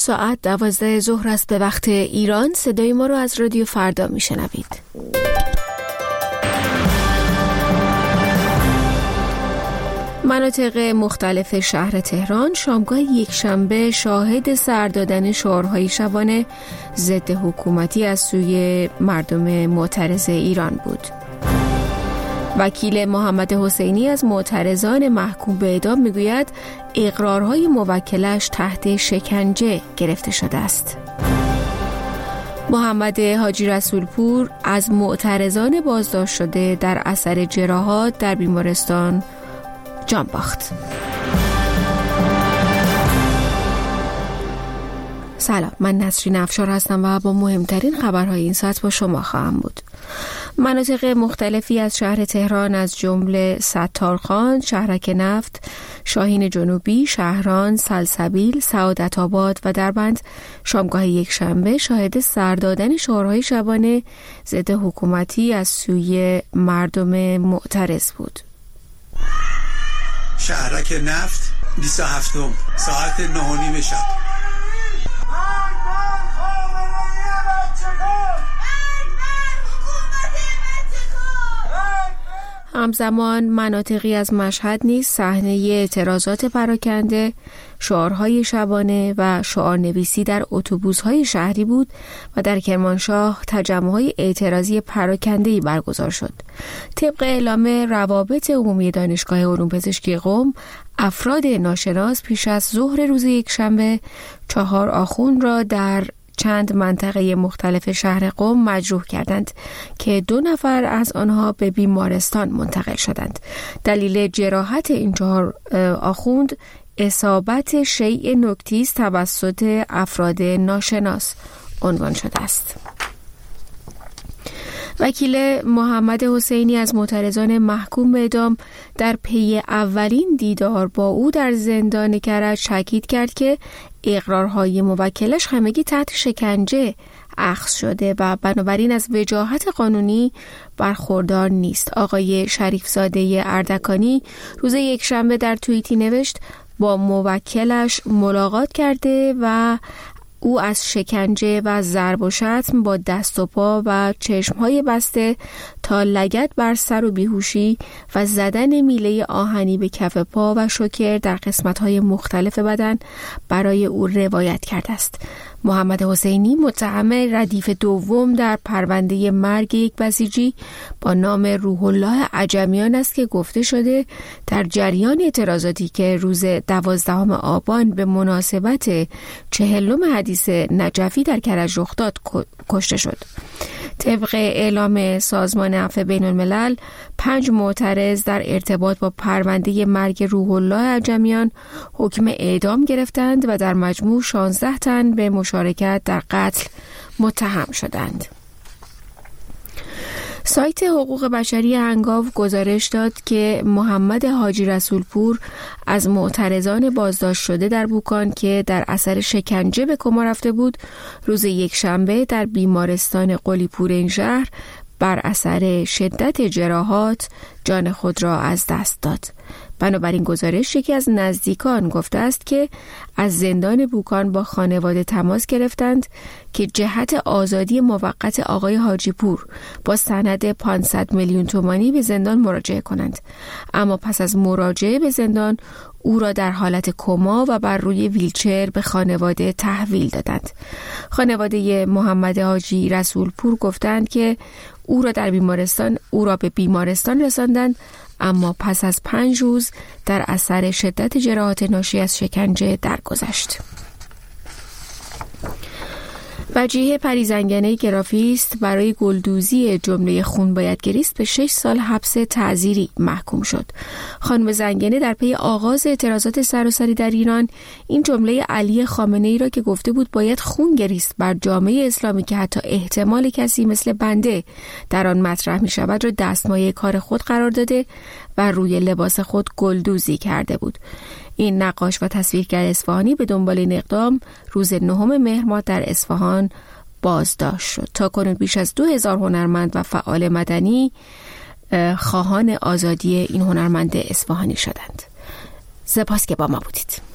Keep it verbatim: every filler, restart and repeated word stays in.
ساعت دوازده ظهر است به وقت ایران. صدای ما رو از رادیو فردا میشنوید. مناطق مختلف شهر تهران شامگاه یکشنبه شاهد سر دادن شعارهای شبانه ضد حکومتی از سوی مردم معترض ایران بود. وکیل محمد حسینی از معترضان محکوم به اعدام میگوید اقرارهای موکلش تحت شکنجه گرفته شده است. محمد حاجی رسولپور از معترضان بازداشت شده در اثر جراحات در بیمارستان جان باخت. سلام، من نسرین افشار هستم و با مهمترین خبرهای این ساعت با شما خواهم بود. مناطق مختلفی از شهر تهران از جمله ستارخان، شهرک نفت، شاهین جنوبی، شهران، سلسبیل، سعادت آباد و دربند شامگاه یکشنبه شاهد سر دادن شعارهای شبانه ضد حکومتی از سوی مردم معترض بود. شهرک نفت بیست و هفتم ساعت نه و نیم شب. همزمان مناطقی از مشهد نیز صحنه اعتراضات پراکنده، شعارهای شبانه و شعارنویسی در اتوبوس‌های شهری بود و در کرمانشاه تجمع‌های اعتراضی پراکنده‌ای برگزار شد. طبق اعلام روابط عمومی دانشگاه علوم پزشکی قم، افراد ناشناس پیش از ظهر روز یکشنبه چهار آخوند را در چند منطقه مختلف شهر قم مجروح کردند که دو نفر از آنها به بیمارستان منتقل شدند. دلیل جراحت این چهار آخوند اصابت شیء نکتیز توسط افراد ناشناس عنوان شده است. وکیل محمد حسینی از معترضان محکوم به اعدام در پی اولین دیدار با او در زندان کرج تاکید کرد که اقرارهای موکلش همگی تحت شکنجه اخذ شده و بنابراین از وجاهت قانونی برخوردار نیست. آقای شریفزاده اردکانی روز یکشنبه در توییتی نوشت با موکلش ملاقات کرده و او از شکنجه و ضرب و شتم با دست و پا و چشمهای بسته تا لگد بر سر و بیهوشی و زدن میله آهنی به کف پا و شوکر در قسمت‌های مختلف بدن برای او روایت کرده است. محمد حسینی متهم ردیف دوم در پرونده مرگ یک بسیجی با نام روح الله عجمیان است که گفته شده در جریان اعتراضاتی که روز دوازدهم آبان به مناسبت چهلم حدیث نجفی در کرج رخ داد کشته شد. طبق اعلام سازمان عفو بین الملل، پنج معترض در ارتباط با پرونده مرگ روح الله عجمیان حکم اعدام گرفتند و در مجموع شانزده تن به مشارکت در قتل متهم شدند. سایت حقوق بشری هنگاو گزارش داد که محمد حاجی رسولپور از معترضان بازداشت شده در بوکان که در اثر شکنجه به کما رفته بود، روز یکشنبه در بیمارستان قلی‌پور این شهر بر اثر شدت جراحات جان خود را از دست داد. بنابراین گزارش یکی از نزدیکان گفته است که از زندان بوکان با خانواده تماس گرفتند که جهت آزادی موقت آقای حاجی پور با سند پانصد میلیون تومانی به زندان مراجعه کنند، اما پس از مراجعه به زندان او را در حالت کما و بر روی ویلچر به خانواده تحویل دادند. خانواده محمد حاجی رسولپور گفتند که او را در بیمارستان او را به بیمارستان رساندند، اما پس از پنج روز در اثر شدت جراحات ناشی از شکنجه درگذشت. وجیه پریزنگنه گرافیست برای گلدوزی جمله خون باید گریست به شش سال حبس تعزیری محکوم شد. خانم زنگنه در پی آغاز اعتراضات سراسری در ایران این جمله علی خامنه ای را که گفته بود باید خون گریست بر جامعه اسلامی که حتی احتمال کسی مثل بنده در آن مطرح می شود را دستمایه کار خود قرار داده و روی لباس خود گلدوزی کرده بود. این نقاش و تصویرگر اصفهانی به دنبال این اقدام روز نهم مهر ماه در اصفهان بازداشت شد. تا کنون بیش از دو هزار هنرمند و فعال مدنی خواهان آزادی این هنرمند اصفهانی شدند. سپاس که با ما بودید.